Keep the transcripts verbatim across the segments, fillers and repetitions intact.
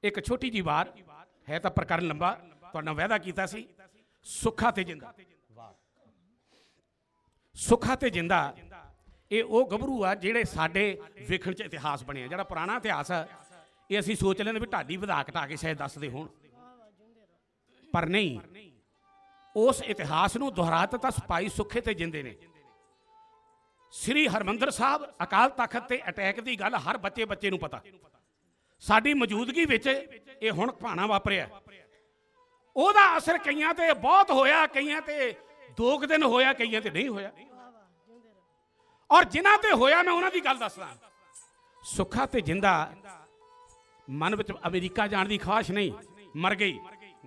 एक छोटी जी बात है तो प्रकरण लंबा तुहाडे नाल वायदा कीता सी सुखा ते जिंदा सुखा ते जिंदा ये वो गभरू आ जिहड़े साडे वेखण च इतिहास बने जिहड़ा पुराना इतिहास है ये असीं सोच लैंदे भी ढाडी वधा घटा के शायद दसदे होण पर नहीं उस इतिहास नूं दोहरा दित्ता सिपाही सुखे ते जिंदे ने। श्री हरमंदर साहब अकाल तख्त ते अटैक की गल हर बच्चे बच्चे नूं पता साडी मौजूदगी विच ये हुण भाना वापरिया ओहदा असर कईयां ते बहुत होया कईयां ते दो क दिन होया कईयां ते नहीं होया और जिन्हां ते होया मैं उन्हां दी गल दसदा। सुखा ते जिंदा मन विच अमेरिका जाण दी ख्वाहिश नहीं मर गई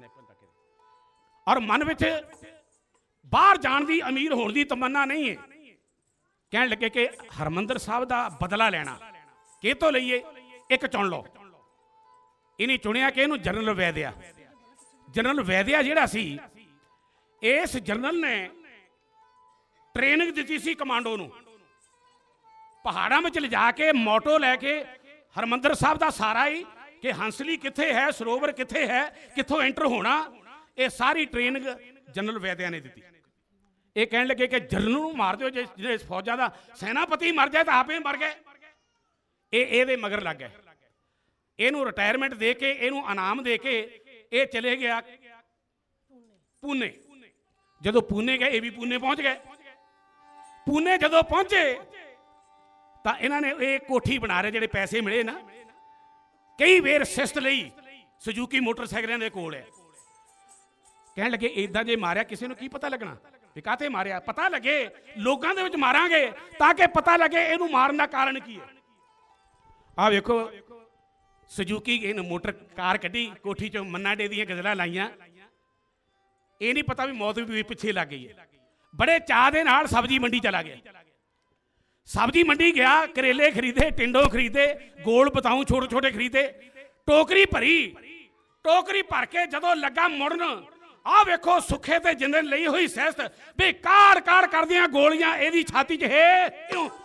और मन विच बाहर जाण दी अमीर होण दी तमन्ना नहीं है। कहण लगे कि हरमंदर साहब दा बदला लेना कि तो लईए एक चुन लो इन्हें चुनिया कि इहनूं जनरल वैद्या जनरल वैद्या जिहड़ा सी इस जनरल ने ट्रेनिंग दी सी कमांडो नूं पहाड़ों में ले जाके मोटो लैके हरमंदर साहब का सारा ही कि हंसली कित्थे है सरोवर कित्थे है कित्थों एंटर होना ये सारी ट्रेनिंग जनरल वैद्या ने दी। ये कहने लगे कि जनरल नूं मार दो जे फौजा का सेनापति मर जाए तो आप ही मर गए ये ये मगर लग गए इनू रिटायरमेंट दे के इनू इनाम दे के ये चले गया पूने। जदों पूने गए ये भी पूने पहुंच गए पूने जदों पहुंचे तो इन्होंने ये कोठी बना रहे जिहड़े पैसे मिले ना कई वेर सिस्ट लई सुजुकी मोटरसाइकिलों के कोल है कहने लगे इदा जे मारिया किसी को की पता लगना भी काहते मारिया पता लगे लोगों के विच मारांगे ताकि पता लगे इनू मारन का कारण की है। आ वेखो सुजुकी इन मोटर कार कढ़ी कोठी चो मन्ना डे दी गजल लाइया ये नहीं पता भी मौत भी पिछे लग गई है। बड़े चाह दे नाल सब्जी मंडी चला गया सब्जी मंडी गया करेले खरीदे टिंडो खरीदे गोल बताऊं छोटे छोटे खरीदे टोकरी भरी टोकरी भर के जदों लगा मुड़न आ वेखो सुखे ते जिंदे लई हुई सैस्त भी कार कार करदियां गोलियां एदी छाती च है